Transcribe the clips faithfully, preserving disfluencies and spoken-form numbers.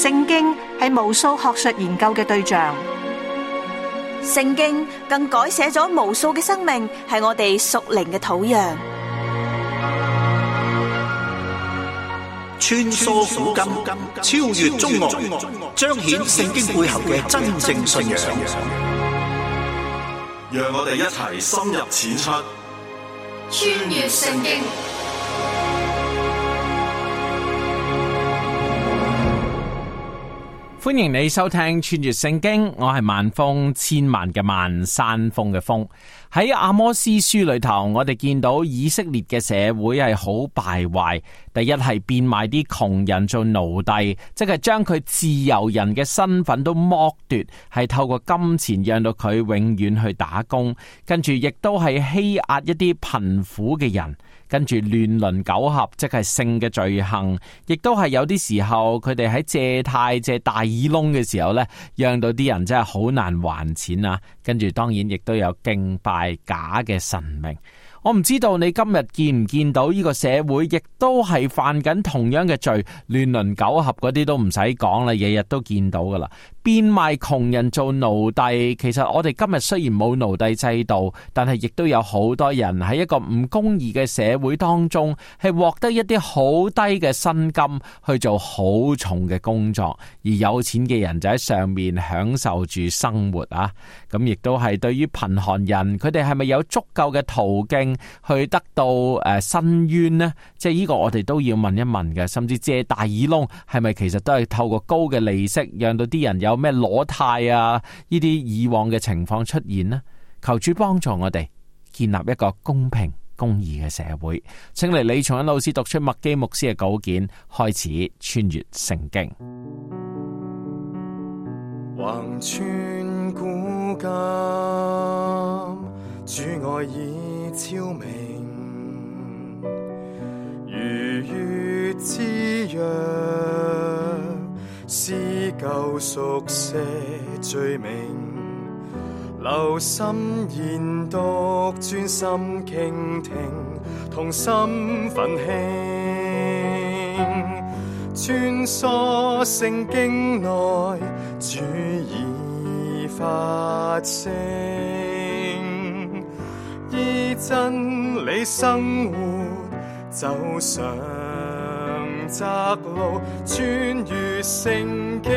聖經係無數學術研究嘅對象， 聖經更改寫咗無數嘅生命，係我哋屬靈嘅土壤。 穿梭古今，超越中外，彰顯聖經背後嘅真正信仰。 讓我哋一齊深入淺出， 穿越聖經。 歡迎你收聽穿越聖經，我係萬峰，千萬嘅萬，山峰嘅峰。喺阿摩司書裏頭，我哋見到以色列嘅社會係好敗壞。第一係變賣啲窮人做奴隸，即係將佢自由人嘅身份都剝奪，係透過金錢讓到佢永遠去打工。跟住亦都係欺壓一啲貧苦嘅人。跟住亂倫苟合，即係性嘅罪行，亦都係有啲時候佢哋喺借貸借大耳窿嘅時候呢，讓到啲人真係好難還錢啊！跟住當然亦都有敬拜假嘅神明。我唔知道你今日見唔見到呢個社會，亦都係犯緊同樣嘅罪，亂倫苟合嗰啲都唔使講啦，日日都見到噶啦。變賣窮人做奴隸，其實我哋今日雖然冇奴隸制度，但係亦都有好多人喺一個唔公義嘅社會當中，係獲得一啲好低嘅薪金去做好重嘅工作，而有錢嘅人就喺上面享受住生活啊！咁亦都係對於貧寒人，佢哋係咪有足夠嘅途徑去得到誒伸冤呢？即係呢個我哋都要問一問嘅，甚至借大耳窿係咪其實都係透過高嘅利息，讓到啲人有咩裸貸啊？呢啲以往嘅情況出現呢？求主幫助我哋建立一個公平公義嘅社會。請嚟李松恩老師讀出麥基牧師嘅稿件，開始穿越聖經。 橫穿古今，主愛已超明，如月之約，施救贖赦罪名，留心研讀，專心傾聽，同心奮興，穿梭聖經內，主已發聲，依真理生活，走上窄路，穿越聖經。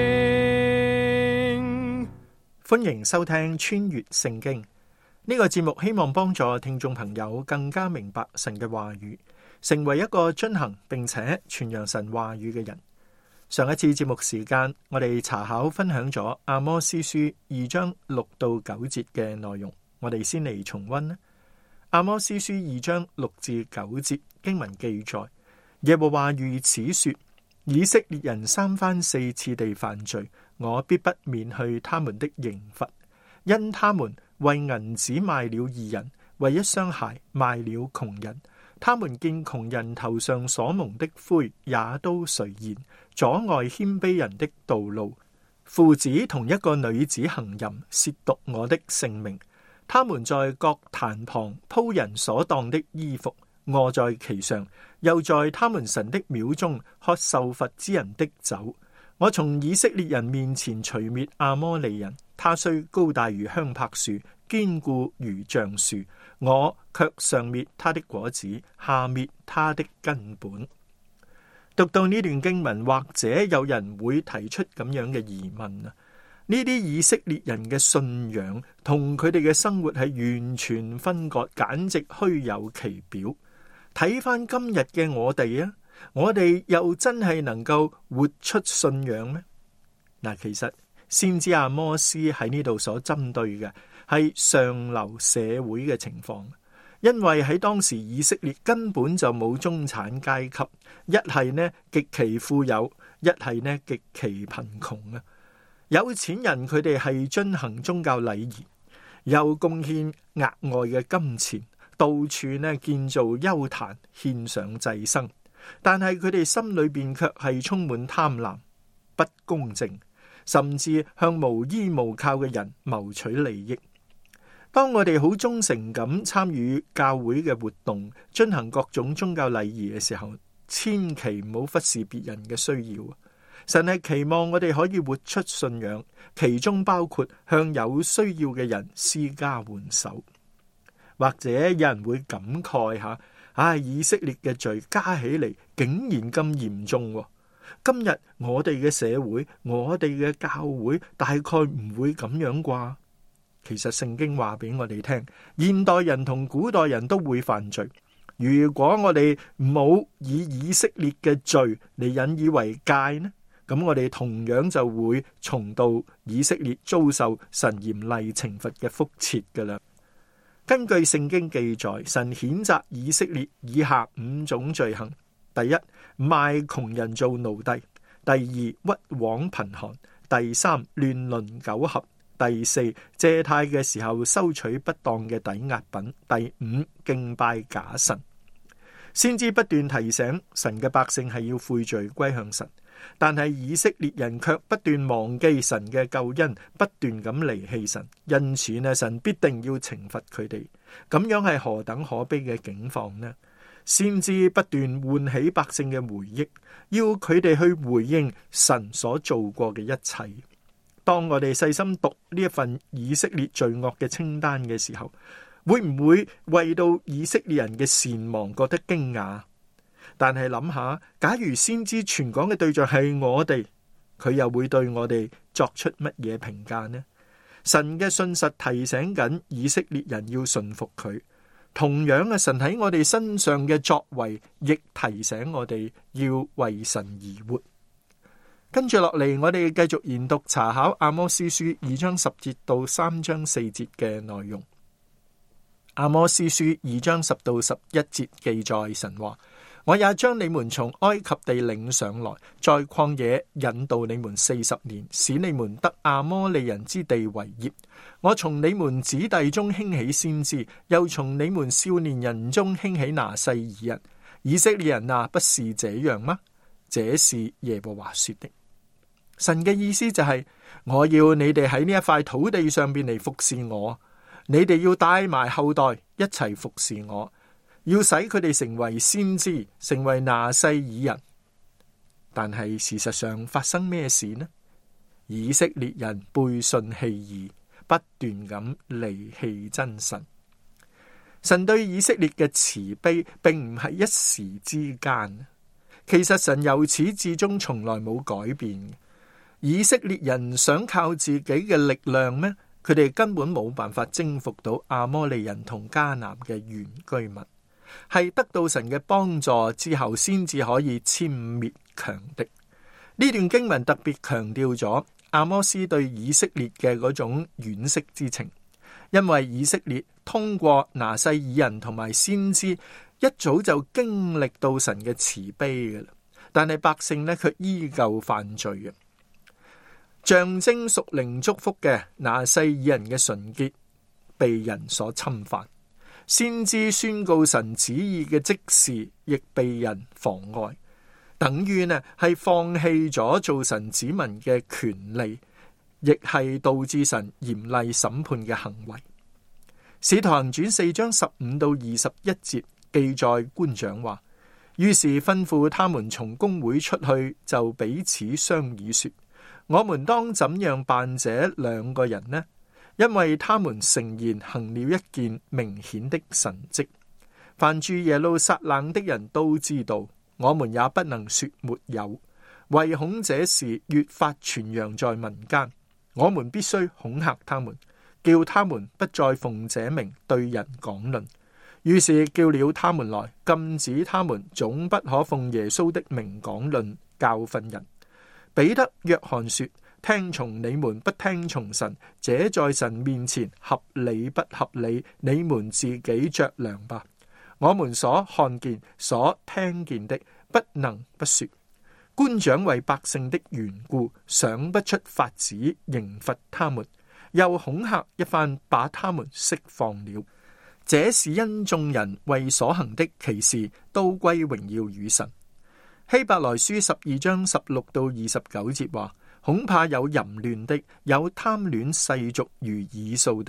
歡迎收聽穿越聖經呢個節目，希望幫助聽眾朋友更加明白神嘅話語，成為一個遵行並且傳揚神話語嘅人。上一次節目時間，我哋查考分享咗阿摩司書二章六到九節嘅內容，我哋先嚟重溫啦。阿摩司書二章六至九節經文記載，耶和華如此說：以色列人三番四次地犯罪，我必不免去他們的刑罰，因他們為銀子賣了義人，為一雙鞋賣了窮人。他們見窮人頭上所蒙的灰，也都垂涎，阻礙謙卑人的道路。父子同一個女子行淫，褻瀆我的聖名。他們在各壇旁鋪人所當的衣服，臥在其上，又在他們神的廟中喝受罰之人的酒。我從以色列人面前除滅亞摩利人，他雖高大如香柏樹，堅固如橡樹，我卻上滅他的果子，下滅他的根本。讀到呢段經文，或者有人會提出咁樣嘅疑問啊？呢啲以色列人嘅信仰同佢哋嘅生活係完全分割，簡直虛有其表。睇翻今日嘅我哋啊，我哋又真係能夠活出信仰咩？嗱，其實先知阿摩司喺呢度所針對嘅係上流社會嘅情況，因為喺當時以色列根本就冇中產階級，一係呢極其富有，一係呢極其貧窮啊。有錢人佢哋係遵行宗教禮儀，又貢獻額外嘅金錢，到處呢建造邱壇，獻上祭牲。但係佢哋心裏邊卻係充滿貪婪、不公正，甚至向無依無靠嘅人謀取利益。當我哋好忠誠咁參與教會嘅活動，進行各種宗教禮儀嘅時候，千祈唔好忽視別人嘅需要。 神係期望我哋可以活出信仰，其中包括向有需要嘅人施加援手。或者有人會感慨下，唉，以色列嘅罪加起嚟竟然咁嚴重。今日我哋嘅社會，我哋嘅教會大概唔會咁樣啩？其實聖經話俾我哋聽，現代人同古代人都會犯罪。如果我哋冇以以色列嘅罪嚟引以為戒呢，咁我哋同樣就會重蹈以色列遭受神嚴厲懲罰嘅覆轍噶啦。根據聖經記載，神譴責以色列以下五種罪行：第一，賣窮人做奴隸；第二，屈枉貧寒；第三，亂倫苟合；第四，借貸嘅時候收取不當嘅抵押品；第五，敬拜假神。先知不斷提醒神嘅百姓係要悔罪歸向神，但係以色列人卻不斷忘記神嘅救恩，不斷咁離棄神，因此呢，神必定要懲罰佢哋。咁樣係何等可悲嘅境況呢？先知不斷喚起百姓嘅回憶，要佢哋去回應神所做過嘅一切。當我哋細心讀呢一份以色列罪惡嘅清單嘅時候，會唔會為到以色列人嘅善忘覺得驚訝？但係諗下，假如先知傳講嘅對象係我哋，佢又會對我哋作出乜嘢評價呢？神嘅信實提醒緊以色列人要順服佢，同樣嘅神喺我哋身上嘅作為，亦提醒我哋要為神而活。跟住落嚟，我哋繼續研讀查考阿摩司書二章十節到三章四節嘅內容。阿摩司書二章十到十一節記載神話：我也將你們從埃及地領上來，在曠野引導你們四十年，使你們得亞摩利人之地為業。我從你們子弟中興起先知，又從你們少年人中興起拿細耳人。以色列人啊，不是這樣嗎？這是耶和華說的。神嘅意思就係、是，我要你哋喺呢一塊土地上邊嚟服侍我。你哋要帶埋後代一齊服侍我，要使佢哋成為先知，成為拿細耳人。但係事實上發生咩事呢？以色列人背信棄義，不斷咁離棄真神。神對以色列嘅慈悲並唔係一時之間，其實神由始至終從來冇改變。以色列人想靠自己嘅力量咩？佢哋根本冇辦法征服到亞摩利人同迦南嘅原居民，係得到神嘅幫助之後，先至可以殲滅強敵。呢段經文特別強調咗阿摩司對以色列嘅嗰種惋惜之情，因為以色列通過拿細耳人同埋先知，一早就經歷到神嘅慈悲嘅啦，但係百姓呢，卻依舊犯罪嘅。象徵屬靈祝福嘅拿細耳人嘅純潔被人所侵犯，先知宣告神旨意嘅職事亦被人妨礙，等於呢係放棄咗做神子民嘅權利，亦係導致神嚴厲審判嘅行為。使徒行傳四章十五到二十一節記載，官長話：於是吩咐他們從公會出去，就彼此商議說：我們當怎樣辦這兩個人呢？因為他們誠然行了一件明顯的神蹟，凡住耶路撒冷的人都知道，我們也不能說沒有，唯恐這事越發傳揚在民間，我們必須恐嚇他們，叫他們不再奉這名對人講論。於是叫了他們來，禁止他們總不可奉耶穌的名講論，教訓人。彼得、約翰說：聽從你們不聽從神，這在神面前合理不合理？你們自己酌量吧。我們所看見、所聽見的，不能不說。官長為百姓的緣故，想不出法子刑罰他們，又恐嚇一番，把他們釋放了。這是因眾人為所行的奇事，都歸榮耀與神。希伯來書十二章十六到二十九節話：恐怕有淫亂的，有貪戀世俗如以掃的，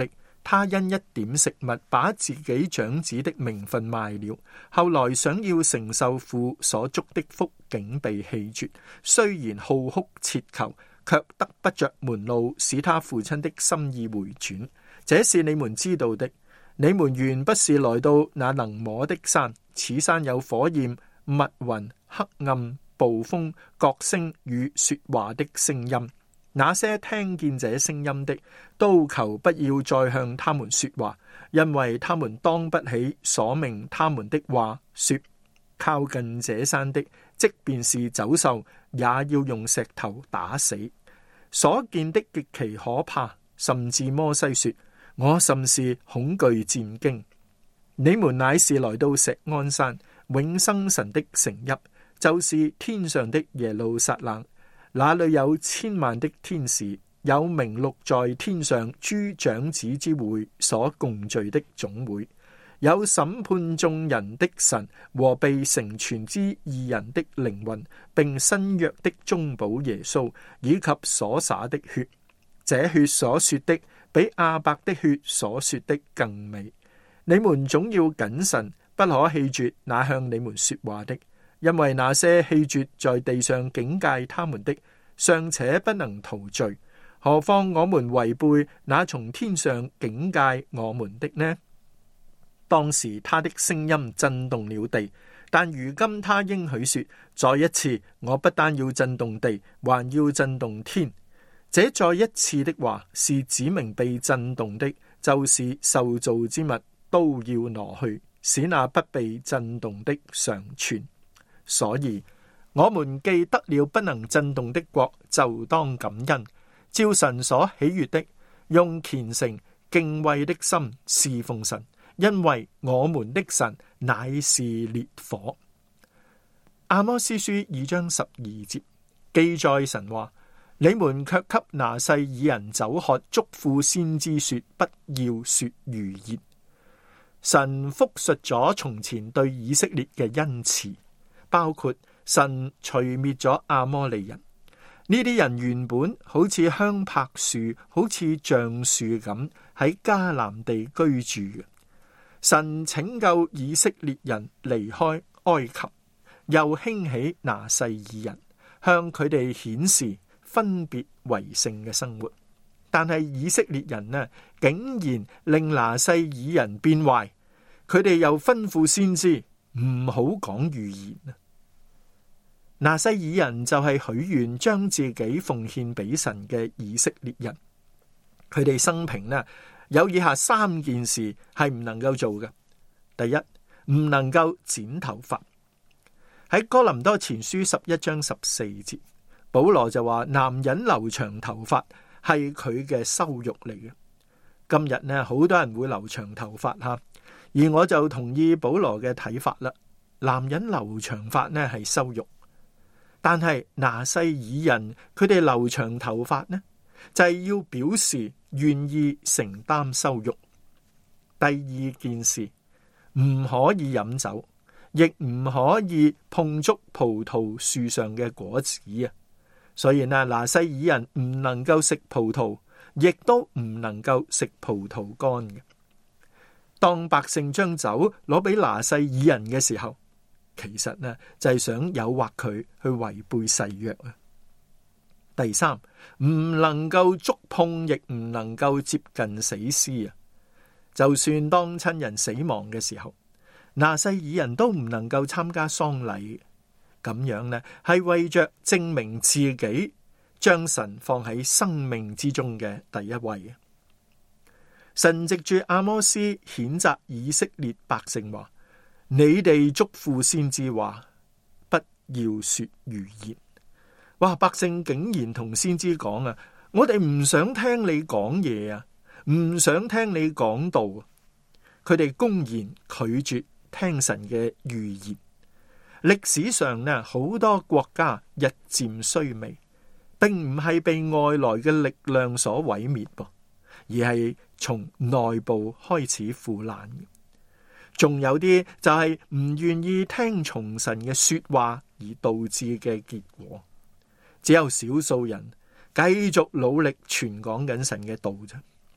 他因一點食物，把自己長子的名分賣了。後來想要承受父所祝的福，竟被棄絕。雖然號哭切求，卻得不着門路，使他父親的心意回轉。這是你們知道的。你們原不是來到那能摸的山，此山有火焰、密雲、黑暗、暴風、角聲與說話的聲音。那些聽見這聲音的，都求不要再向他們說話，因為他們當不起所命他們的話，說靠近這山的，即便是走獸，也要用石頭打死。所見的極其可怕，甚至摩西說：我甚是恐懼戰驚。你們乃是來到錫安山，永生神的城邑，就是天上的耶路撒冷。那裏有千萬的天使，有名錄在天上諸長子之會所共聚的總會，有審判眾人的神和被成全之義人的靈魂，並新約的中保耶穌，以及所灑的血。這血所說的，比亞伯的血所說的更美。你們總要謹慎，不可棄絕那向你們說話的。因為那些棄絕在地上警戒他們的，尚且不能逃罪，何況我們違背那從天上警戒我們的呢？當時他的聲音震動了地，但如今他應許說：再一次，我不單要震動地，還要震動天。這再一次的話，是指明被震動的，就是受造之物都要挪去，使那不被震動的常存。所以我們既得了不能震動的國，就當感恩，照神所喜悅的，用虔誠敬畏的心侍奉神，因為我們的神乃是烈火。阿摩司書二章十二節記載神話：你們卻給拿細耳人酒喝，囑咐先知說不要說預言。神複述咗從前對以色列嘅恩慈，包括神除滅咗亞摩利人。呢啲人原本好似香柏樹，好似橡樹咁喺迦南地居住嘅。神拯救以色列人離開埃及，又興起拿細耳人，向佢哋顯示分別為聖嘅生活。但係以色列人呢，竟然令拿細耳人變壞，佢哋又吩咐先知唔好講預言。拿細耳人就係許願將自己奉獻俾神嘅以色列人，佢哋生平呢有以下三件事係唔能夠做嘅。第一，唔能夠剪頭髮。喺哥林多前書十一章十四節，保羅就話男人留長頭髮係佢嘅羞辱嚟嘅。今日呢，好多人會留長頭髮吓，而我就同意保羅嘅睇法啦。男人留長髮呢係羞辱。但係拿細耳人佢哋留長頭髮呢，就係要表示願意承擔羞辱。第二件事，唔可以飲酒，亦唔可以碰觸葡萄樹上嘅果子啊。所以呢，拿細耳人唔能夠食葡萄，亦都唔能夠食葡萄乾嘅。當百姓將酒攞俾拿細耳人嘅時候，其實呢就係想誘惑佢去違背誓約啊。第三，唔能夠觸碰，亦唔能夠接近死屍啊。就算當親人死亡嘅時候，拿細耳人都唔能夠參加喪禮。咁樣呢係為着證明自己將神放喺生命之中嘅第一位。神藉住阿摩司譴責以色列百姓話：你哋囑咐先知話，不要說預言。哇！百姓竟然同先知講啊，我哋唔想聽你講嘢啊，唔想聽你講道。佢哋公然拒絕聽神嘅預言。歷史上呢，好多國家日漸衰微，並唔係被外來嘅力量所毀滅噃，而係從內部開始腐爛。仲有啲就係唔願意聽從神嘅說話而導致嘅結果，只有少數人繼續努力傳講緊神嘅道啫。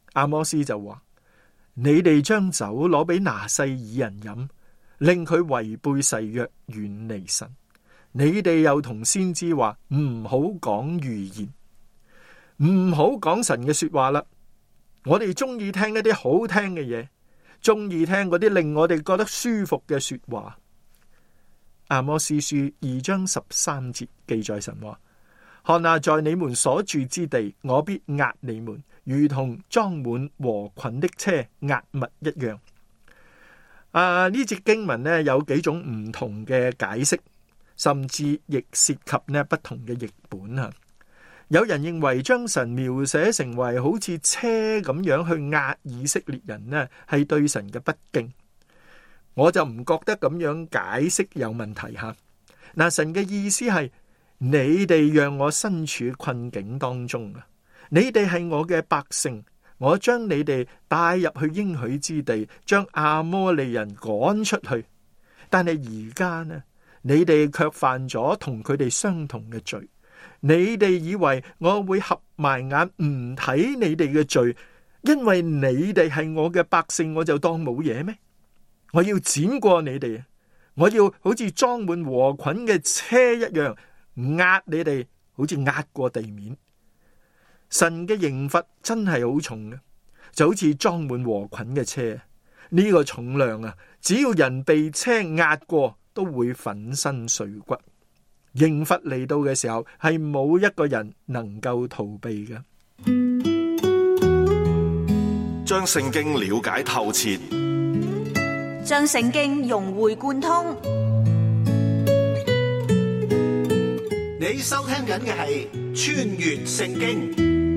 阿摩斯就話：你哋將酒攞俾拿細耳人飲，令佢違背誓約，遠離神。你哋又同先知話唔好講預言，唔好講神嘅說話啦。我哋中意聽一啲好聽嘅嘢，中意聽嗰啲令我哋覺得舒服嘅說話。阿摩司書二章十三節記載神話：看哪，在你們所住之地，我必壓你們，如同裝滿禾捆的車壓物一樣。啊，呢節經文呢有幾種唔同嘅解釋，甚至亦涉及呢不同嘅譯本啊。有人認為將神描寫成為好似車咁樣去壓以色列人呢，係對神嘅不敬。我就唔覺得咁樣解釋有問題吓。嗱，神嘅意思係你哋讓我身處困境當中啊，你哋係我嘅百姓，我將你哋帶入去應許之地，將亞摩利人趕出去。但係而家呢，你哋卻犯咗同佢哋相同嘅罪。你哋以為我會合埋眼唔睇你哋嘅罪，因為你哋係我嘅百姓，我就當冇嘢咩？我要剪過你哋，我要好似裝滿禾捆嘅車一樣壓你哋，好似壓過地面。神嘅刑罰真係好重嘅，就好似裝滿禾捆嘅車。呢個重量啊，只要人被車壓過，都會粉身碎骨。刑罰嚟到嘅時候，係冇一個人能夠逃避嘅。 將聖經了解透徹， 將聖經融會貫通。 你收聽緊嘅係《穿越聖經》。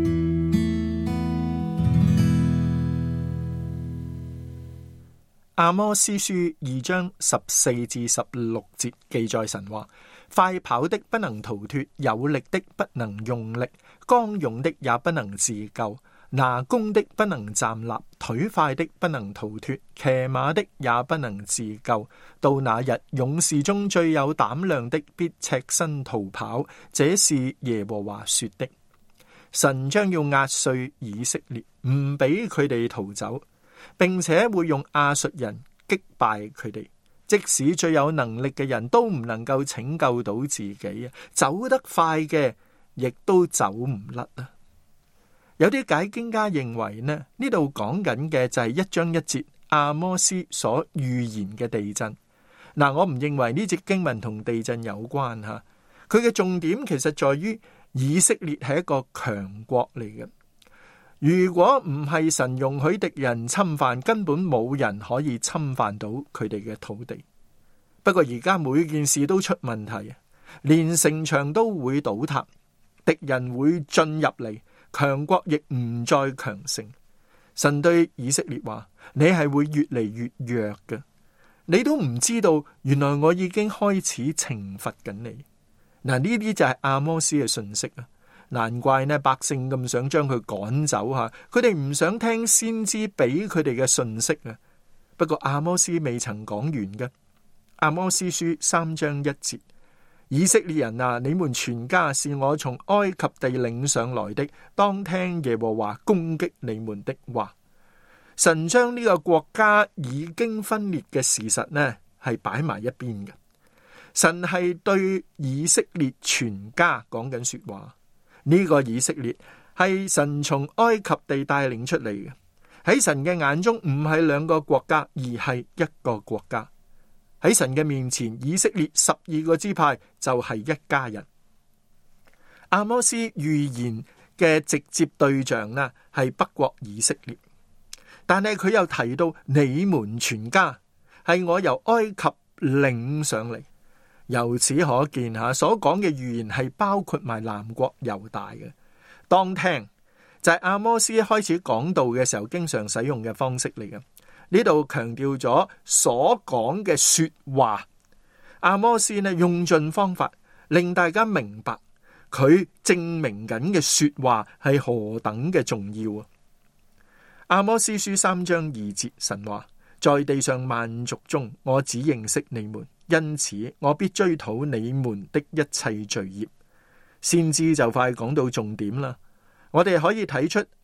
阿摩司書二章十四至十六節記載神話：快跑的不能逃脫，有力的不能用力，剛勇的也不能自救，拿弓的不能站立，腿快的不能逃脫，騎馬的也不能自救。到那日，勇士中最有膽量的必赤身逃跑，這是耶和華說的。神將要壓碎以色列，唔俾佢哋逃走，並且會用亞述人擊敗佢哋。即使最有能力嘅人都唔能夠拯救到自己啊！走得快嘅亦都走唔甩啊！有啲解經家認為呢，呢度講緊嘅就係一章一節阿摩司所預言嘅地震。嗱，我唔認為呢節經文同地震有關吓，佢嘅重點其實在於以色列係一個強國嚟嘅。如果唔係神容許敵人侵犯，根本冇人可以侵犯到佢哋嘅土地。不過而家每件事都出問題，連城牆都會倒塌，敵人會進入嚟，強國亦唔再強盛。神對以色列話：你係會越嚟越弱嘅，你都唔知道，原來我已經開始懲罰緊你。嗱，呢啲就係阿摩司嘅信息啊！難怪呢百姓咁想將佢趕走吓，佢哋唔想聽先知俾佢哋嘅信息啊。不過阿摩司未曾講完嘅，阿摩司書三章一節：以色列人啊，你們全家是我從埃及地領上來的，當聽耶和華攻擊你們的話。神將呢個國家已經分裂嘅事實呢係擺埋一邊嘅，神係對以色列全家講緊說話。呢個以色列係神從埃及地帶領出嚟嘅，喺神嘅眼中唔係兩個國家，而係一個國家。喺神嘅面前，以色列十二個支派就係一家人。阿摩司預言嘅直接對象呢係北國以色列，但係佢又提到你們全家係我由埃及領上嚟。由此可見吓，所講嘅預言係包括埋南國猶大嘅。當聽就係阿摩司開始講道嘅時候經常使用嘅方式嚟嘅。呢度強調咗所講嘅說話，阿摩司呢用盡方法令大家明白佢證明緊嘅說話係何等嘅重要啊！阿摩司書三章二節，神話：在地上萬族中，我只認識你們。因此，我必追討你們的一切罪孽。先知就快講到重點啦。我哋可以睇出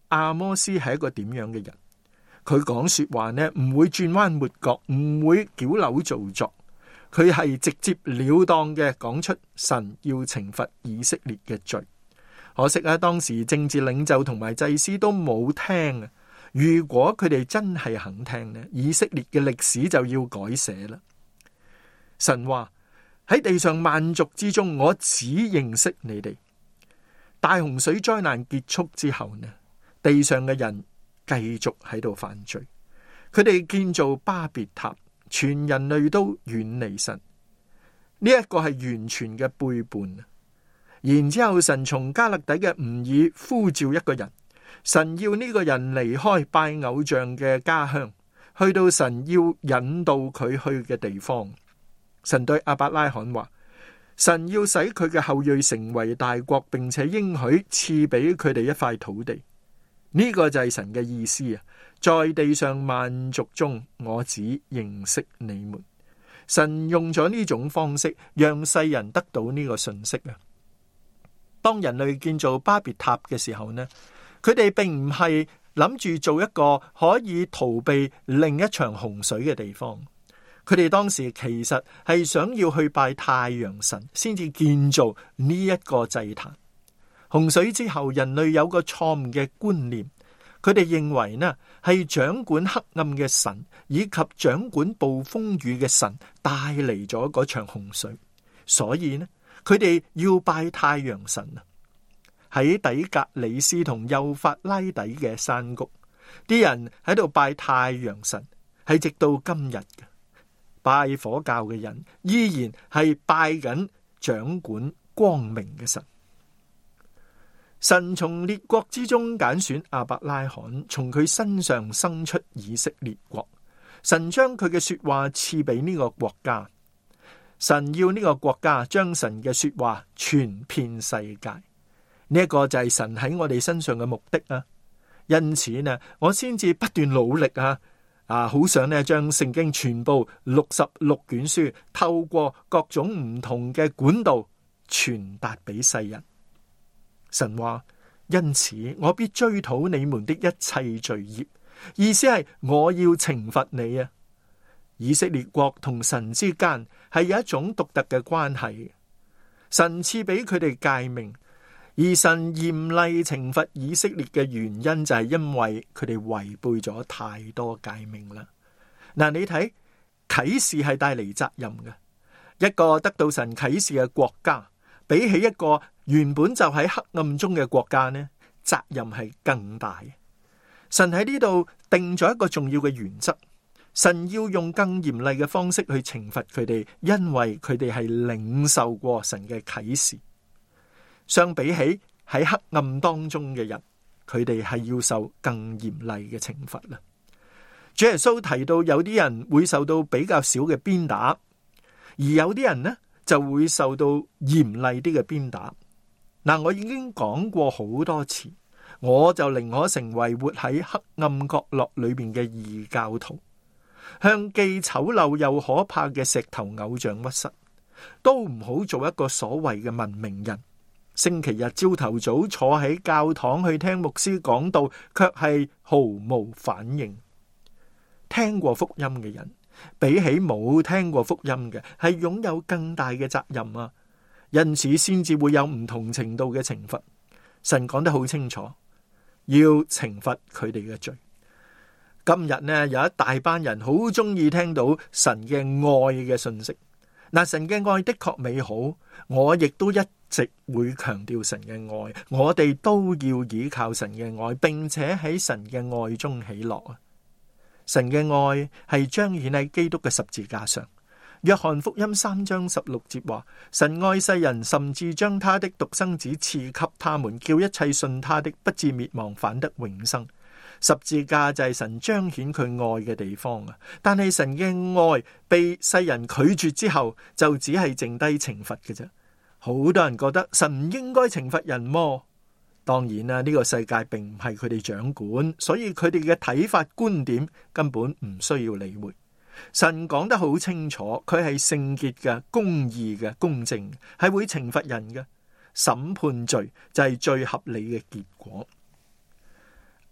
阿摩斯係一個點樣嘅人。佢講說話呢，唔會轉彎抹角，唔會矯揉造作，佢係直接了當嘅講出神要懲罰以色列嘅罪。可惜啊，當時政治領袖同埋祭司都冇聽啊。如果佢哋真係肯聽呢，以色列嘅歷史就要改寫啦。神話喺地上萬族之中，我只認識你哋。大洪水災難結束之後呢，地上嘅人繼續喺度犯罪，佢哋建造巴別塔，全人類都遠離神。呢一個係完全嘅背叛。然之後神從加勒底嘅吾爾呼召一個人，神要呢個人離開拜偶像嘅家鄉，去到神要引導佢去嘅地方。神對亞伯拉罕話，神要使佢嘅後裔成為大國，並且應許賜俾佢哋一塊土地。呢個就係神嘅意思啊！在地上萬族中，我只認識你們。神用咗呢種方式，讓世人得到呢個信息啊！當人類建造巴別塔嘅時候呢，佢哋並唔係諗住做一個可以逃避另一場洪水嘅地方。佢哋當時其實係想要去拜太陽神，先至建造呢一個祭壇。洪水之後，人類有個錯誤嘅觀念，佢哋認為呢係掌管黑暗嘅神以及掌管暴風雨嘅神帶嚟咗嗰場洪水，所以呢佢哋要拜太陽神啊。喺底格里斯同幼發拉底嘅山谷，啲人喺度拜太陽神，係直到今日嘅。拜火教嘅人依然係拜緊掌管光明嘅神。神從列國之中揀選亞伯拉罕，從佢身上生出以色列國。神將佢嘅說話賜俾呢個國家。神要呢個國家將神嘅說話傳遍世界。呢一個就係神喺我哋身上嘅目的啊！因此呢，我先至不斷努力啊！啊，好想呢將聖經全部六十六卷書透過各種唔同嘅管道傳達俾世人。神話，因此我必追討你們的一切罪孽，意思係我要懲罰你啊！以色列國同神之間係有一種獨特嘅關係。神賜俾佢哋誡命，而神嚴厲懲罰以色列嘅原因就係因為佢哋違背咗太多誡命啦。嗱，你睇啟示係帶嚟責任嘅，一個得到神啟示嘅國家，比起一個原本就喺黑暗中嘅國家呢，責任係更大。神喺呢度定咗一個重要嘅原則，神要用更嚴厲嘅方式去懲罰佢哋，因為佢哋係領受過神嘅啟示。相比起喺黑暗當中嘅人，佢哋係要受更嚴厲嘅懲罰啦。主耶穌提到有啲人會受到比較少嘅鞭打，而有啲人呢就會受到嚴厲啲嘅鞭打。嗱，我已經講過好多次，我就寧可成為活喺黑暗角落裏邊嘅異教徒，向既醜陋又可怕嘅石頭偶像屈膝，都唔好做一個所謂嘅文明人。星期日朝頭早坐喺教堂去聽牧師講道，卻係毫無反應。聽過福音嘅人，比起冇聽過福音嘅，係擁有更大嘅責任啊！因此先至會有唔同程度嘅懲罰。神講得好清楚，要懲罰佢哋嘅罪。今日呢，有一大班人好中意聽到神嘅愛嘅信息。嗱，神嘅愛的確美好，我亦都一直會強調神嘅愛。我哋都要依靠神嘅愛，並且喺神嘅愛中喜樂啊！神嘅愛係彰顯喺基督嘅十字架上。約翰福音三章十六節話：神愛世人，甚至將他的獨生子賜給他們，叫一切信他的不至滅亡，反得永生。十字架就係神彰顯佢愛嘅地方啊！但係神嘅愛被世人拒絕之後，就只係剩低懲罰嘅啫。好多人覺得神唔應該懲罰人麼？當然啦，呢個世界並唔係佢哋掌管，所以佢哋嘅睇法觀點根本唔需要理會。神講得好清楚，佢係聖潔嘅、公義嘅、公正，係會懲罰人嘅。審判罪就係最合理嘅結果。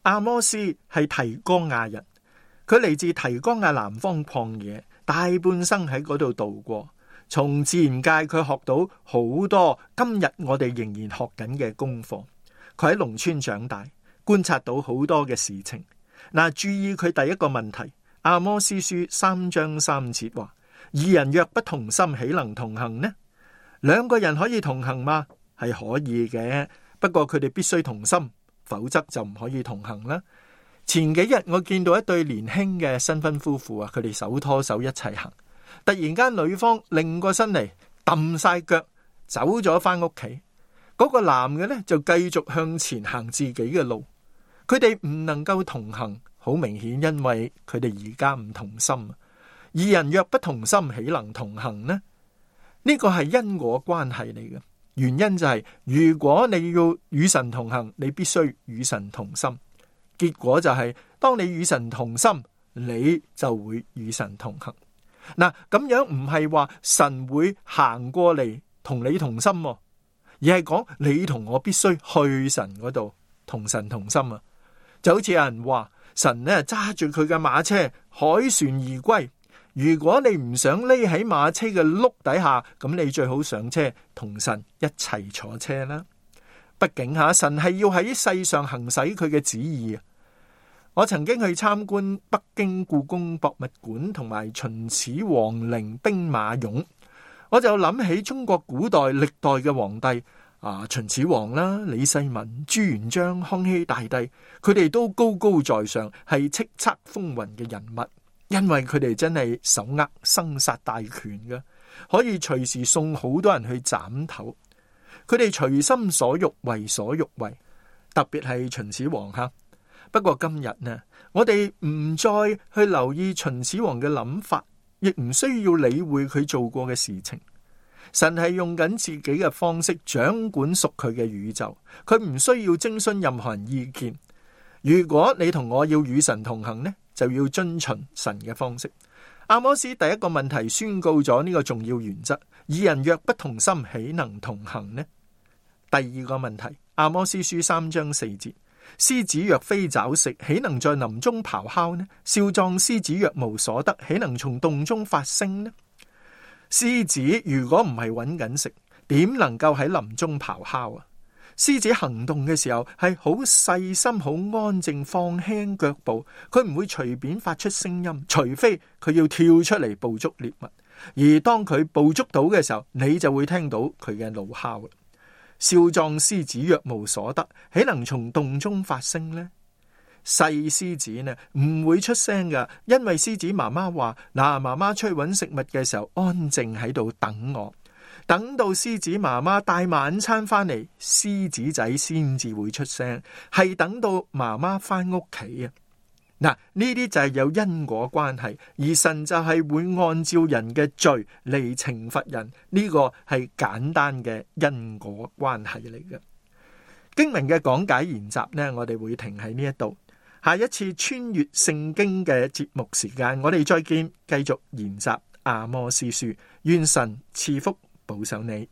阿摩斯係提哥亞人，佢嚟自提哥亞南方曠野，大半生喺嗰度度過。從自然界佢學到好多今日我哋仍然學緊嘅功課。佢喺農村長大，觀察到好多嘅事情。嗱，注意佢第一個問題，阿摩司書三章三節話：二人若不同心，豈能同行呢？兩個人可以同行嗎？係可以嘅，不過佢哋必須同心，否則就唔可以同行啦。前幾日我見到一對年輕嘅新婚夫婦啊，佢哋手拖手一齊行，突然間女方擰過身嚟，揼晒腳走咗翻屋企，嗰個男嘅呢就繼續向前行自己嘅路。佢哋唔能夠同行，好明顯因為佢哋而家唔同心。二人若不同心，豈能同行呢？呢個係因果關係嚟嘅，原因就係如果你要與神同行，你必須與神同心。結果就係當你與神同心，你就會與神同行。嗱，咁樣唔係話神會行過嚟同你同心，而係講你同我必須去神嗰度同神同心啊！就好似有人話神呢揸住佢嘅馬車凱旋而歸，如果你唔想匿喺馬車嘅轆底下，咁你最好上車同神一齊坐車啦。畢竟吓神係要喺世上行使佢嘅旨意啊！我曾經去參觀北京故宮博物館同埋秦始皇陵兵馬俑，我就諗起中國古代歷代嘅皇帝啊，秦始皇啦、李世民、朱元璋、康熙大帝，佢哋都高高在上，係叱咤風雲嘅人物，因為佢哋真係手握生殺大權嘅，可以隨時送好多人去斬頭。佢哋隨心所欲，為所欲為，特別係秦始皇吓。不過今日呢，我哋唔再去留意秦始皇嘅諗法，亦唔需要理會佢做過嘅事情。神係用緊自己嘅方式掌管屬佢嘅宇宙，佢唔需要徵詢任何人意見。如果你同我要與神同行呢，就要遵循神嘅方式。阿摩司第一個問題宣告咗呢個重要原則：二人若不同心，豈能同行呢？第二個問題，阿摩司書三章四節：獅子若非找食，豈能在林中咆哮呢？少壯獅子若無所得，豈能從洞中發聲呢？獅子如果唔係揾緊食，點能夠喺林中咆哮啊？獅子行動嘅時候係好細心、好安靜，放輕腳步，佢唔會隨便發出聲音，除非佢要跳出嚟捕捉獵物。而當佢捕捉到嘅時候，你就會聽到佢嘅怒哮。少壯獅子若無所得，豈能從洞中發聲呢？細獅子呢唔會出聲噶，因為獅子媽媽話：嗱，媽媽出去揾食物嘅時候，安靜喺度等我。等到獅子媽媽帶晚餐翻嚟，獅子仔先至會出聲，係等到媽媽翻屋企啊！嗱，呢啲就係有因果關係，而神就係會按照人嘅罪嚟懲罰人，呢個係簡單嘅因果關係嚟嘅。經文嘅講解研習呢，我哋會停喺呢一度。下一次穿越聖經嘅節目時間，我哋再見，繼續研習阿摩司書。願神賜福保守你。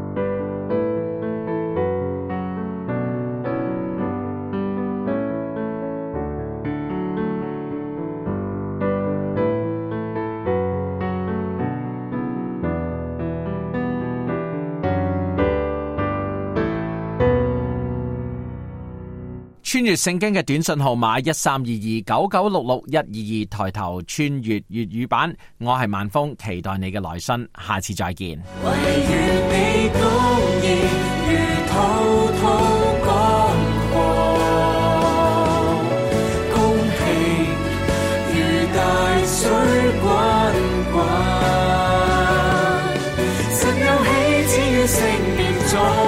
穿越聖經嘅短信號碼一三二二九九六六一二二，抬頭穿越粵語版，我係萬峰，期待你嘅來信，下次再見。 唯願你公義如滔滔江河，公平如大水滾滾，神有喜，只願聖殿中